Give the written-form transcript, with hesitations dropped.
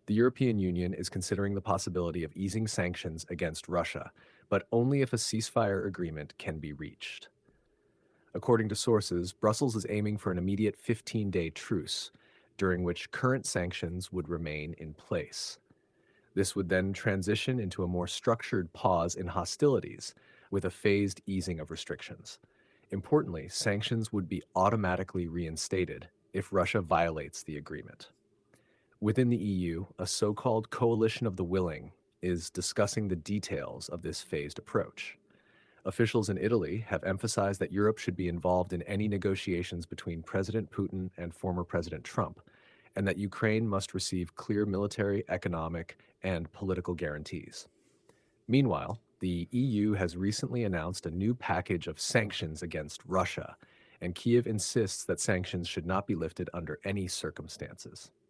The European Union is considering the possibility of easing sanctions against Russia, but only if a ceasefire agreement can be reached. According to sources, Brussels is aiming for an immediate 15-day truce, during which current sanctions would remain in place. This would then transition into a more structured pause in hostilities, with a phased easing of restrictions. Importantly, sanctions would be automatically reinstated if Russia violates the agreement. Within the EU, a so-called coalition of the willing is discussing the details of this phased approach. Officials in Italy have emphasized that Europe should be involved in any negotiations between President Putin and former President Trump, and that Ukraine must receive clear military, economic, and political guarantees. Meanwhile, the EU has recently announced a new package of sanctions against Russia, and Kiev insists that sanctions should not be lifted under any circumstances.